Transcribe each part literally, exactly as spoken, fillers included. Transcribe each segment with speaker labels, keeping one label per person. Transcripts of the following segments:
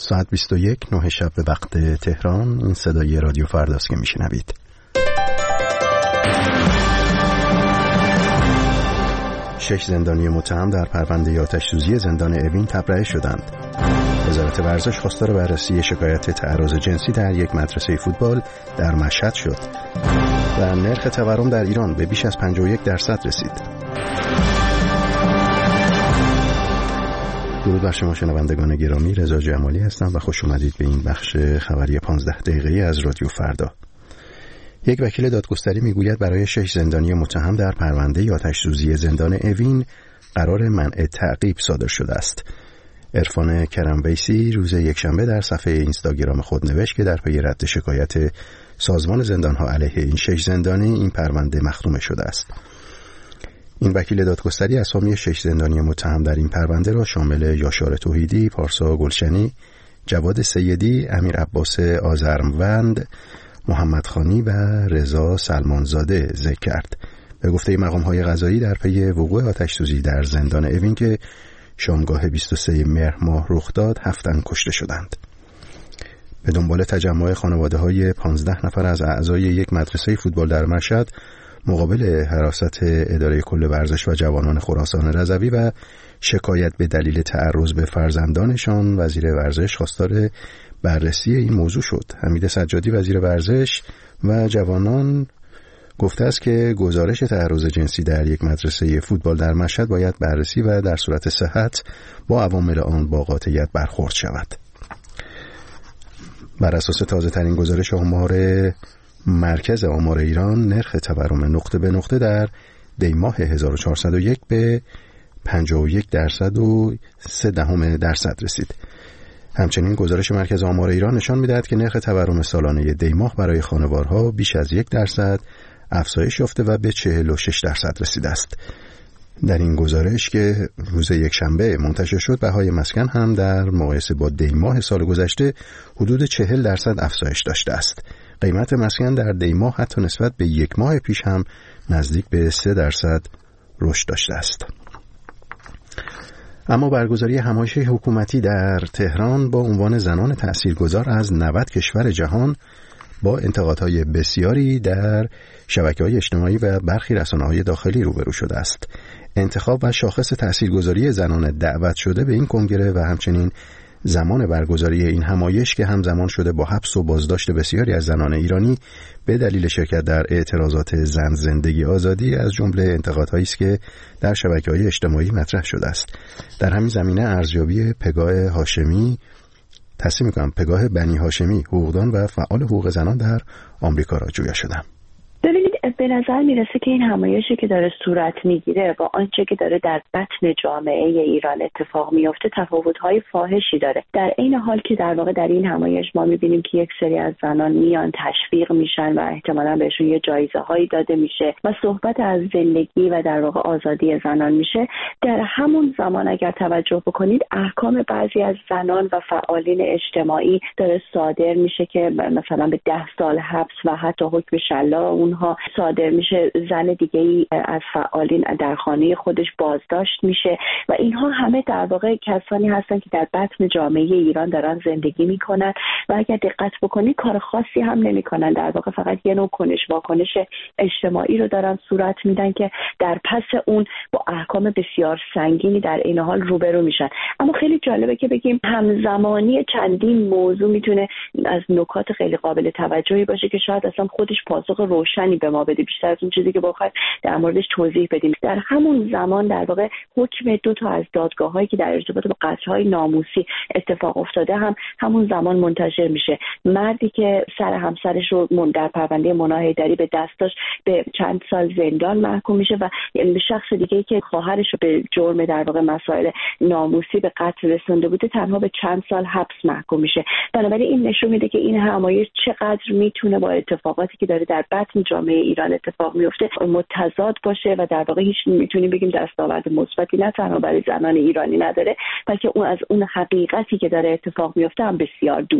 Speaker 1: ساعت بیست و یک نه شب به وقت تهران. این صدای رادیو فرداست که میشنوید. شش زندانی متهم در پرونده آتش‌سوزی زندان اوین تبرئه شدند. وزارت ورزش خواستار بررسی شکایت تعرض جنسی در یک مدرسه فوتبال در مشهد شد و نرخ تورم در ایران به بیش از پنجاه و یک درصد رسید. درود بر شما شنوندگان گرامی، رضا جمالی هستم و خوش اومدید به این بخش خبری پانزده دقیقه‌ای از رادیو فردا. یک وکیل دادگستری میگوید برای شش زندانی متهم در پرونده آتش‌سوزی زندان اوین قرار منع تعقیب صادر شده است. عرفان کرمویسی روز یکشنبه در صفحه اینستاگرام خود نوشت که در پی رد شکایت سازمان زندان‌ها علیه این شش زندانی این پرونده مختومه شده است. این وکیل دادگستری اسامی شش زندانی متهم در این پرونده را شامل یاشار توحیدی، پارسا گلشنی، جواد سیدی، امیر عباس آذرموند، محمد خانی و رضا سلمانزاده ذکر کرد. به گفته مقام‌های قضایی در پی وقوع آتش‌سوزی در زندان اوین که شامگاه بیست و سوم مهر ماه رخ داد، هفت تن کشته شدند. به دنبال تجمع خانواده‌های پانزده نفر از اعضای یک مدرسه فوتبال در مشهد مقابل حراست اداره کل ورزش و جوانان خراسان رضوی و شکایت به دلیل تعرض به فرزندانشان، وزیر ورزش خواستار بررسی این موضوع شد. حمید سجادی وزیر ورزش و جوانان گفته است که گزارش تعرض جنسی در یک مدرسه فوتبال در مشهد باید بررسی و در صورت صحت با عوامل آن با قاطعیت برخورد شود. بر اساس تازه ترین گزارش آمار مرکز آمار ایران، نرخ تورم نقطه به نقطه در دی ماه هزار و چهارصد و یک به پنجاه و یک درصد و سه دهم درصد رسید. همچنین گزارش مرکز آمار ایران نشان می‌دهد که نرخ تورم سالانه دی ماه برای خانوارها بیش از یک درصد افزایش یافته و به چهل و شش درصد رسیده است. در این گزارش که روز یکشنبه منتشر شد، بهای مسکن هم در مقایسه با دی ماه سال گذشته حدود چهل درصد افزایش داشته است. قیمت مسکن در دی ماه حتی نسبت به یک ماه پیش هم نزدیک به سه درصد رشد داشته است. اما برگزاری همایش حکومتی در تهران با عنوان زنان تأثیرگذار از نود کشور جهان با انتقادهای بسیاری در شبکه‌های اجتماعی و برخی رسانه‌های داخلی روبرو شده است. انتخاب و شاخص تأثیرگذاری زنان دعوت شده به این کنگره و همچنین زمان برگزاری این همایش که همزمان شده با حبس و بازداشت بسیاری از زنان ایرانی به دلیل شرکت در اعتراضات زن زندگی آزادی از جمله انتقادهایی است که در شبکه‌های اجتماعی مطرح شده است. در همین زمینه ارزیابی پگاه هاشمی تصمیم می‌کنم پگاه بنی هاشمی، حقوقدان و فعال حقوق زنان در آمریکا را جویا شدم.
Speaker 2: ببینید، به نظر میرسه که این همایشی که داره صورت میگیره با آنچه که داره در بطن جامعه ایران اتفاق میفته تفاوت‌های فاحشی داره. در عین حال که در واقع در این همایش ما میبینیم که یک سری از زنان میان تشویق میشن و احتمالاً بهشون یه جایزه هایی داده میشه و صحبت از زندگی و در واقع آزادی زنان میشه، در همون زمان اگر توجه بکنید احکام بعضی از زنان و فعالین اجتماعی داره صادر میشه که مثلا به ده سال حبس و حتی حکم شلاق اونها صادر میشه. زن دیگه‌ای از فعالین در خانه خودش بازداشت میشه و اینها همه در واقع کسانی هستن که در بطن جامعه ایران دارن زندگی میکنن و اگر دقت بکنید کار خاصی هم نمیکنن، در واقع فقط یه نوع کنش واکنش اجتماعی رو دارن صورت میدن که در پس اون با احکام بسیار سنگینی در این حال روبرو میشن. اما خیلی جالبه که بگیم همزمانی چندین موضوع میتونه از نکات خیلی قابل توجهی باشه که شاید اصلا خودش پاسخ روشنی به ما بده، بیشتر از اون چیزی که بخوایم در موردش توضیح بدیم. در همون زمان در واقع حکم دو تا از دادگاه‌هایی که در ارتباط با قتل‌های ناموسی اتفاق افتاده هم همون زمان منتشر میشه. مردی که سر همسرش رو در پرونده مونا حیدری به دست داشت به چند سال زندان محکوم میشه و شخص دیگه‌ای که خواهرش رو به جرم در واقع مسائل ناموسی به قتل رسونده بوده تنها به چند سال حبس محکوم میشه. بنابراین این نشون میده که این همایش چقدر میتونه با اتفاقاتی که داره در بطن جامعه ایران اتفاق میفته متضاد باشه و در واقع هیچ میتونیم بگیم دستاورد مثبتی نه تنها برای زنان ایرانی نداره، بلکه اون از اون حقیقتی که داره اتفاق میفته هم بسیار دوره.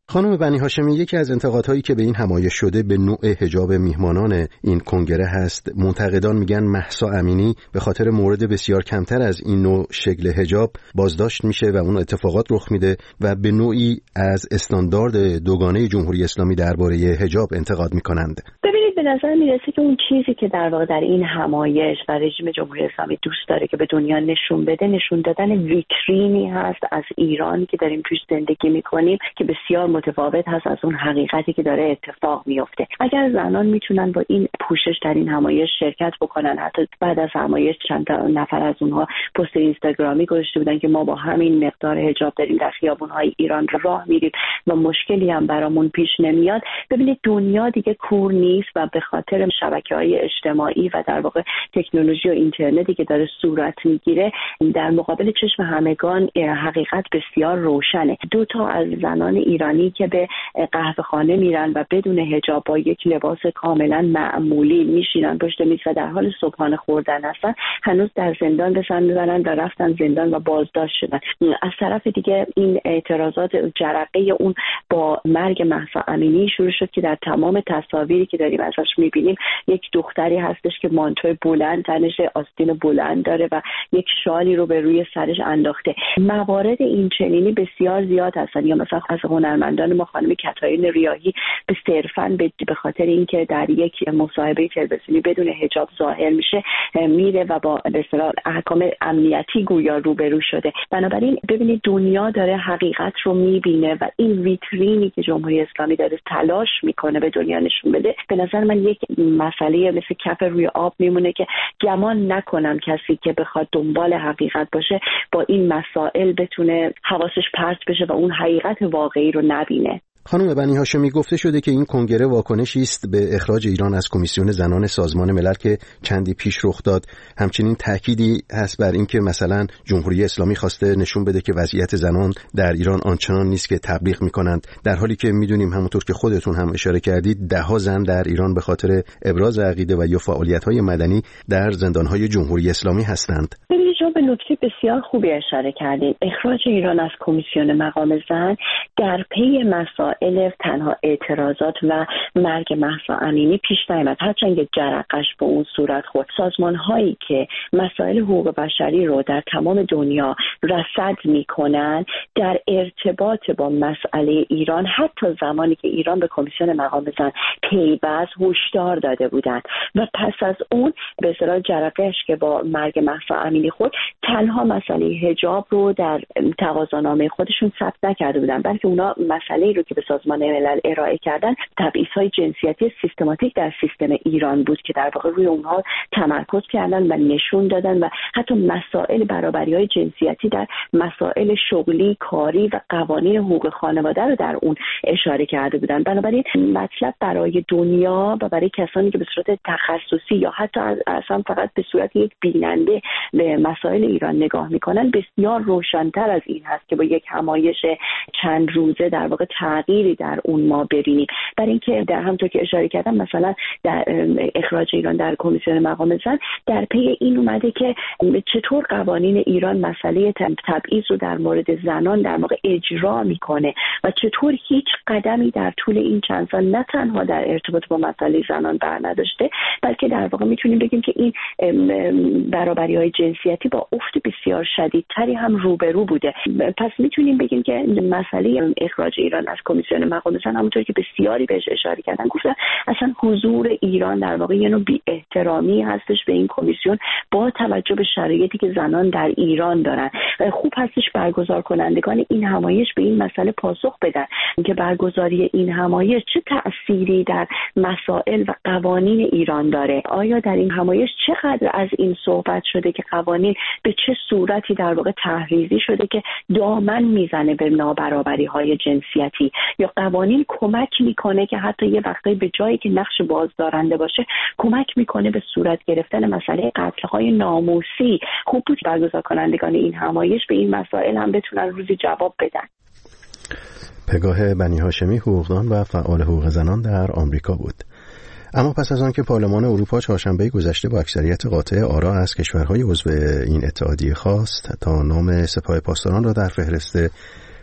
Speaker 1: خانم بنی هاشمی، یکی از انتقادهایی که به این همایش شده به نوع حجاب میهمانان این کنگره هست. منتقدان میگن مهسا امینی به خاطر مورد بسیار کمتر از این نوع شکل حجاب بازداشت میشه و اون اتفاقات رخ میده و به نوعی از استاندارد دوگانه جمهوری اسلامی درباره حجاب انتقاد میکنند.
Speaker 2: ببینید، به نظر میرسه که اون چیزی که در واقع در این همایش و رژیم جمهوری اسلامی دوست داره که به دنیا نشون بده، نشون دادن ویترینی هست از ایرانی که داریم توش زندگی میکنیم که بسیار متفاوت هست از اون حقیقتی که داره اتفاق میفته. اگر زنان میتونن با این پوشش در این همایش شرکت بکنن، حتی بعد از همایش چند نفر از اونها پست اینستاگرامی گذاشته بودن که ما با همین مقدار حجاب داریم در خیابون‌های ایران راه میریم و مشکلی هم برامون پیش نمیاد. ببینید، دنیا دیگه کور نیست و به خاطر شبکه‌های اجتماعی و در واقع تکنولوژی و اینترنتی که داره صورت میگیره، در مقابل چشم همگان حقیقت بسیار روشنه. دو تا از زنان ایرانی که به قهوه خانه میرن و بدون حجاب با یک لباس کاملا معمولی میشینن پشت میز و در حال صبحانه خوردن هستن، هنوز در زندان به سر میبرن و رفتن زندان و بازداشت شدن. از طرف دیگه این اعتراضات جرقه اون با مرگ مهسا امینی شروع شد که در تمام تصاویری که داریم ازش میبینیم یک دختری هستش که مانتوی بلند تنش، آستین بلند داره و یک شالی رو به روی سرش انداخته. موارد این چنینی بسیار زیاد هستن. یا مثلا از هنرمندان ما خانم کتایین ریاحی به صرفاً به خاطر اینکه در یک مصاحبه تلویزیونی بدون حجاب ظاهر میشه میره و با به اصطلاح احکام امنیتی گویا روبرو شده. بنابراین ببینید، دنیا داره حقیقت رو میبینه و این ویترینی که جمهوری اسلامی داره تلاش میکنه به دنیا نشون بده، به نظر من یک مسئله مثل کف روی آب میمونه که گمان نکنم کسی که بخواد دنبال حقیقت باشه با این مسائل بتونه حواسش پرت بشه و اون حقیقت واقعی رو نبینه.
Speaker 1: خانم بنی هاشمی، گفته شده که این کنگره واکنشی است به اخراج ایران از کمیسیون زنان سازمان ملل که چندی پیش رخ داد. همچنین تأکیدی هست بر اینکه مثلا جمهوری اسلامی خواسته نشون بده که وضعیت زنان در ایران آنچنان نیست که تبلیغ میکنند، در حالی که میدونیم همونطور که خودتون هم اشاره کردید دهها زن در ایران به خاطر ابراز عقیده و یا فعالیت‌های مدنی در زندان‌های جمهوری اسلامی هستند.
Speaker 2: شما به نکته بسیار خوبی اشاره کردید. اخراج ایران از کمیسیون مقام زن در پی مسائل تنها اعتراضات و مرگ مهسا امینی پیش نیامد، هرچند که جرقش به اون صورت خورد. سازمان هایی که مسائل حقوق بشری رو در تمام دنیا رصد میکنن در ارتباط با مسئله ایران، حتی زمانی که ایران به کمیسیون مقام زن پیوست، هشدار داده بودند و پس از اون به اصطلاح جرقش که با مرگ مهسا امینی خورد، تنها مسئله حجاب رو در تقاضانامه خودشون ثبت نکرده بودن، بلکه اونا مسئله رو که به سازمان ملل ارائه کردن تبعیض‌های جنسیتی سیستماتیک در سیستم ایران بود که در واقع روی اونها تمرکز کردن و نشون دادن و حتی مسائل برابری‌های جنسیتی در مسائل شغلی، کاری و قوانین حقوق خانواده رو در اون اشاره کرده بودن. بنابراین مطلب برای دنیا و برای کسانی که به صورت تخصصی یا حتی اصلا فقط به صورت یک بیننده به مسائل ایران نگاه میکنن بسیار روشن‌تر از این هست که با یک همایش چند روزه در واقع تغییری در اون ما ببینیم. برای اینکه در همونطور که اشاره کردم مثلا در اخراج ایران در کمیسیون مقام زن در پی این اومده که چطور قوانین ایران مسئله تبعیض رو در مورد زنان در واقع اجرا میکنه و چطور هیچ قدمی در طول این چند سال نه تنها در ارتباط با مسئله زنان بر نداشته، بلکه در واقع میتونیم بگیم که این برابری‌های جنسیتی با افت بسیار شدیدتری هم روبرو بوده. پس میتونیم بگیم که مسئله اخراج ایران از کمیسیون مقام زن، همونطور که بسیاری بهش اشاره کردن، گفتن اصلا حضور ایران در واقع یه نوع بی احترامی هستش به این کمیسیون با توجه به شرایطی که زنان در ایران دارن. خوب هستش برگزار کنندگان این همایش به این مسئله پاسخ بدن که برگزاری این همایش چه تأثیری در مسائل و قوانین ایران داره. آیا در این همایش چقدر از این صحبت شده که قوانین به چه صورتی در واقع تحریزی شده که دامن میزنه به نابرابری‌های جنسیتی، یا قوانین کمک میکنه که حتی یه وقتایی به جایی که نقش بازدارنده باشه کمک میکنه به صورت گرفتن مسئله قتل‌های ناموسی. خوب بود برگزار کنندگان این همایش به این مسائل هم بتونن روزی جواب بدن.
Speaker 1: پگاه بنی هاشمی، حقوقدان و فعال حقوق زنان در آمریکا بود. اما پس از آن که پارلمان اروپا چهارشنبه گذشته با اکثریت قاطع آرا از کشورهای عضو این اتحادیه خواست تا نام سپاه پاسداران را در فهرست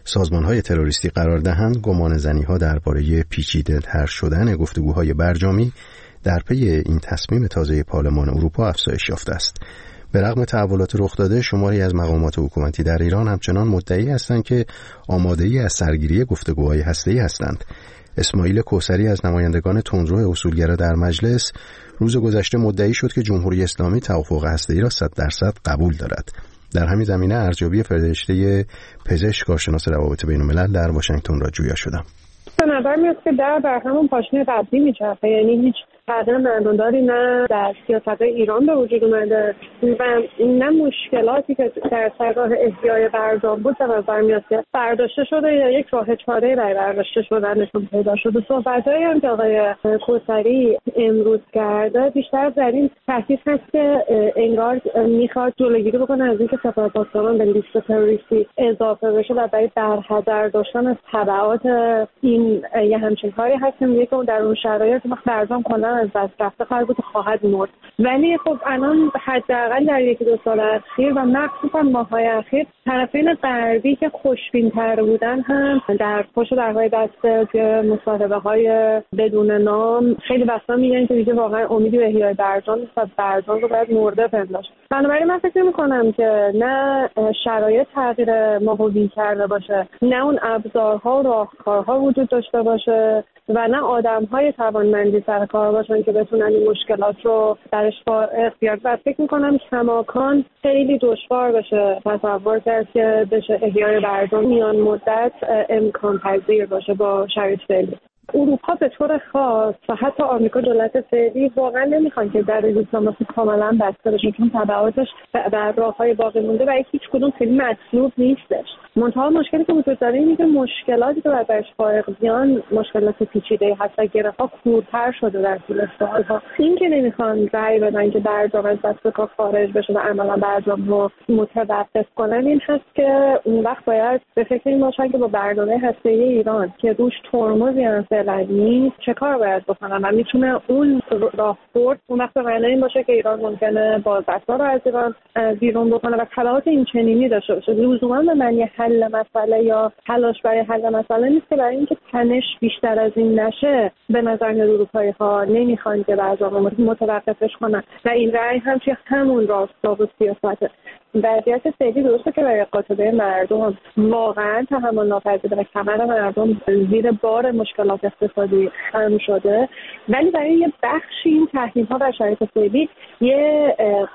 Speaker 1: سازمان‌های تروریستی قرار دهند، گمانه‌زنی‌ها درباره پیچیده‌تر شدن گفتگوهای برجامی در پی این تصمیم تازه پارلمان اروپا افزایش یافته است. به رغم تحولات رخ داده، شماری از مقامات حکومتی در ایران همچنان مدعی هستند که آماده‌ای از سرگیری گفتگوهای هسته‌ای هستند. اسماعیل کوثری از نمایندگان تندرو اصولگرا در مجلس روز گذشته مدعی شد که جمهوری اسلامی توافق هسته‌ای را صد درصد قبول دارد. در همین زمینه ارزیابی فرشته پزشک کارشناس روابط بین‌الملل در واشنگتن را جویا شدم.
Speaker 3: به نظر میاد که در بر همون پاشنه قبلی میچرخه، یعنی هیچ تغییر معناداری نه در سیاست ایران به وجود اومده و نه مشکلاتی که در سرگاه احیای برجام بود به نظر میاد که برداشته شده یا یک راه چاره برای برداشته شدنشون پیدا شده. صحبت‌هایی هم که آقای کوثری امروز کرده بیشتر در این تحقیق هست که انگار میخواد جلوگیری بکنه از اینکه سپاهپاسداران به لیست تروریستی اضافه بشه و برای برحذر داشتن از تبعات این یه همچین کاری هست که میگه که در اون شرایط وقت برجام کلا از دست رفته خواهد بود خواهد مرد. ولی خب الان حداقل در یکی دو سال اخیر و مخصوصا ماه‌های اخیر طرفین غربی که خوشبین‌تر بودن هم در پشت درهای دست که مصاحبه‌های بدون نام خیلی وقتا میگن که دیگه واقعا امیدی به احیای برجام نیست و برجام رو باید مرده پنداشت. بنابراین من فکر می‌کنم که نه شرایط تغییر ماهوی کرده باشه، نه اون ابزارها و راهکارها وجود داشته باشه و نه آدم‌های توانمندی سر کار باشن که بتونن این مشکلات رو درش اختیار کنن. فکر می‌کنم کماکان خیلی دشوار بشه تصور کرد که بشه احیای برجام میان مدت امکان پذیر باشه با شرایط فعلی. اروپا به طور خاص و حتی آمریکا دولت فعلی واقعا نمیخوان که در دیپلماسی کاملا بسته بشه، چون تبعاتش در راههای باقی مونده و هیچ کدوم خیلی مطلوب نیستش. منتها مشکلی که وجود داره اینه که مشکلاتی که برش فائق بیان مشکلات پیچیده هست و گره‌ها کورتر شده در طول سالها. این که نمیخوان رأی بدن که برجام از دست کار خارج بشه و عملا برجام رو متوقف کنن، این هست که اون وقت باید به فکر این باشن که با برنامه هسته‌ای ایران که روش ترمزی هم فعلا نیست چه کار باید بکنن و میتونه اون راهبرد اون وقت به معنی این باشه که ایران ممکنه بازرسا رو از ایران بیرون بکنه و تبعات این چنینی داشته باشه. لزوما به معنی حل مسئله یا تلاش برای حل مسئله نیست که برای اینکه تنش بیشتر از این نشه به نظر میاد اروپایی‌ها نمیخوان که برجام متوقفش کنن و این رأی هم توی همون راستا و سیاسته. وضعیت فعلی درسته که برای قاطبه مردم واقعا تحمل ناپذیره و کمر مردم زیر بار مشکلات اقتصادی خم شده، ولی برای یه بخشی این تحریم‌ها و شرایط فعلی یه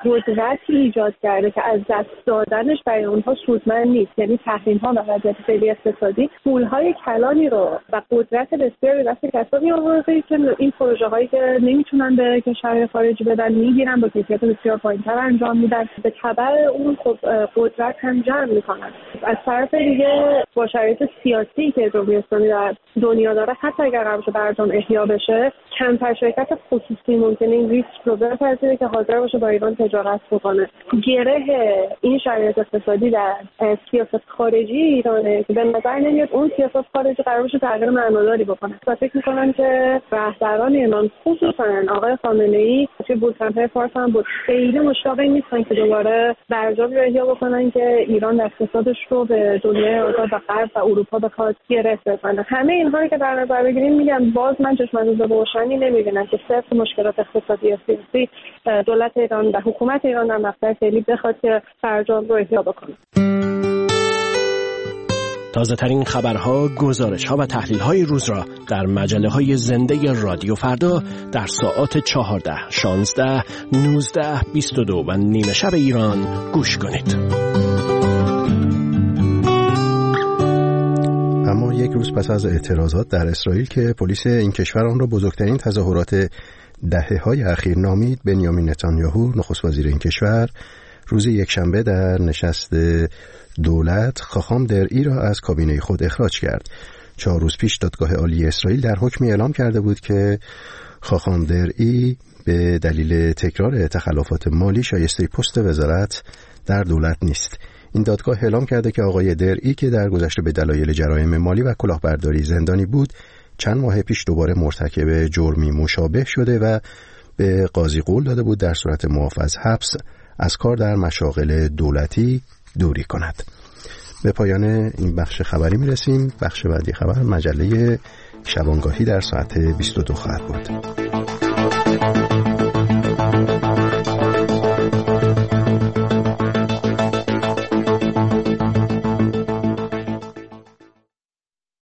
Speaker 3: قدرتی ایجاد کرده که از دست دادنش برای اونها سودمند نیست. یعنی تحریم‌ها و وضعیت فعلی اقتصادی پول‌های کلانی رو و قدرت بسیاری دست کسانی آورده که این پروژه‌هایی که نمیتونن به کشورهای خارجی بدن میگیرن با کیفیت بسیار پایین‌تر انجام میدن، به تبع اون خب قدرت هم جمع میکنن. از طرف دیگه با شرایط سیاسی که جمهوری اسلامی در دنیا داره، حتی اگر قرار باشه برجام احیا بشه، کمتر شرکت خصوصی ممکنه این ریسک رو بپذیره که حاضر باشه با ایران تجارت بکنه. گره این شرایط اقتصادی در سیاست خارجی ایرانه که به نظر نمیاد اون سیاست خارجی قرار باشه تغییر معناداری بکنه. فکر میکنم که رهبران ایران خصوصا آقای خامنه‌ای توی بولتن‌های فارس هم بود خیلی مشتاق نیستن که دوباره برجام رو احیا بکنن که ایران اقتصادش رو به دنیای آزاد و غرب و اروپا بخواد گره بزنه. همه اینهایی که در نظر بگیریم میگم باز من چشم‌انداز روشنی نمیبینم که صرف مشکلات اقتصادی و سیاسی دولت ایران و حکومت ایران در مقطع فعلی بخواد که برجام رو احیا بکنه.
Speaker 4: تازه ترین خبرها، گزارش‌ها و تحلیل‌های روز را در مجله‌های زنده رادیو فردا در ساعات چهارده، شانزده، نوزده، بیست و دو و نیمه شب ایران گوش کنید.
Speaker 1: اما یک روز پس از اعتراضات در اسرائیل که پلیس این کشور آن را بزرگترین تظاهرات دهه‌های اخیر نامید، بنیامین نتانیاهو نخست وزیر این کشور روز یکشنبه در نشست دولت خاخام درعی را از کابینه خود اخراج کرد. چهار روز پیش دادگاه عالی اسرائیل در حکمی اعلام کرده بود که خاخام درعی به دلیل تکرار تخلفات مالی شایسته پست وزارت در دولت نیست. این دادگاه اعلام کرده که آقای درعی که در گذشته به دلایل جرایم مالی و کلاهبرداری زندانی بود، چند ماه پیش دوباره مرتکب جرمی مشابه شده و به قاضی قول داده بود در صورت معاف از حبس از کار در مشاغل دولتی دوری کند. به پایان این بخش خبری میرسیم. بخش بعدی خبر مجله شبانگاهی در ساعت بیست و دو خواهد بود.